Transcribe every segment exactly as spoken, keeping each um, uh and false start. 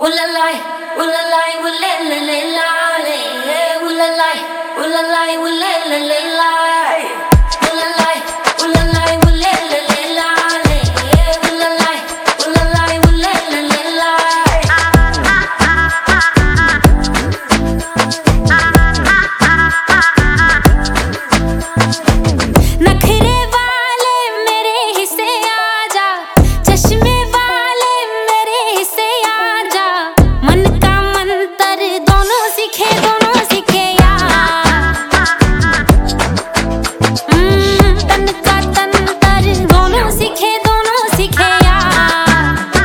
Ooh la la, ooh la la, ooh la la la la, ooh la la, ooh la la, ooh la la la la, ooh la la, ooh la la, ooh la la la la, ooh la la, ooh la la, ooh la la la la. नखरे वाले मेरे हिस्से आजा, चश्मे वाले मेरे हिस्से आजा, मन का मंत्र दोनों सीखे दोनों सीखे यार, तन का तंत्र दोनों सीखे दोनों सीखे यार।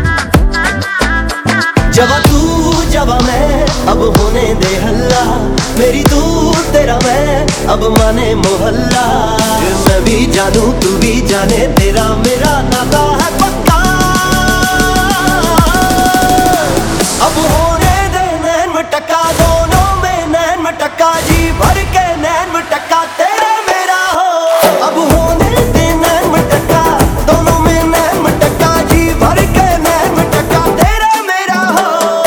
जवा तू जवा मैं अब होने दे हल्ला, मेरी तू तेरा मैं अब माने मोहल्ला। मैं भी जानू तू भी जाने तेरा मेरा नाता है पक्का। अब होने दे नैन मटक्का, दोनों में नैन मटक्का, जी भर के नैन मटक्का तेरा मेरा हो। अब होने दे नैन मटक्का, दोनों में नैन मटक्का, जी भर के नैन मटक्का तेरा मेरा हो।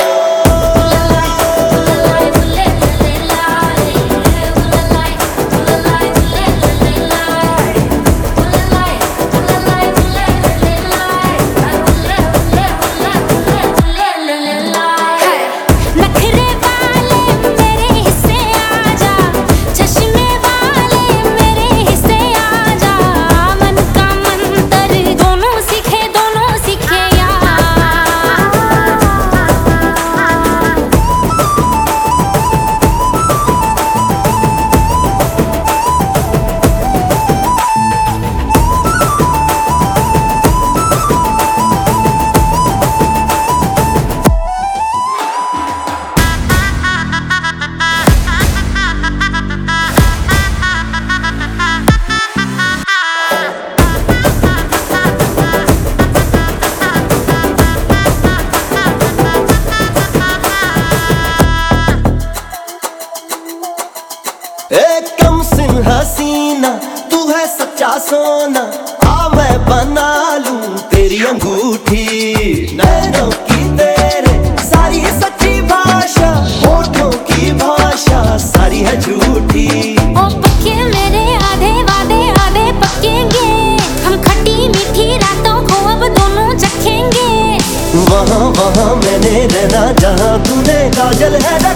नखरे वाले मेरे हिस्से आजा, चश्मे वाले मेरे हिस्से आजा, मन का मंत्र दोनों सीखे दोनों सीखे यार। एक कम सिन हसीना तू है सच्चा सोना, आ मैं बना लूं तेरी अंगूठी। नैनों की तेरे सारी सच्ची भाषा, होठों की भाषा सारी है झूठी। ओ पक्के मेरे आधे वादे आधे पक्केंगे, हम खट्टी मीठी रातों को अब दोनों चखेंगे। वहाँ वहाँ मैंने रहना जहाँ तूने काजल है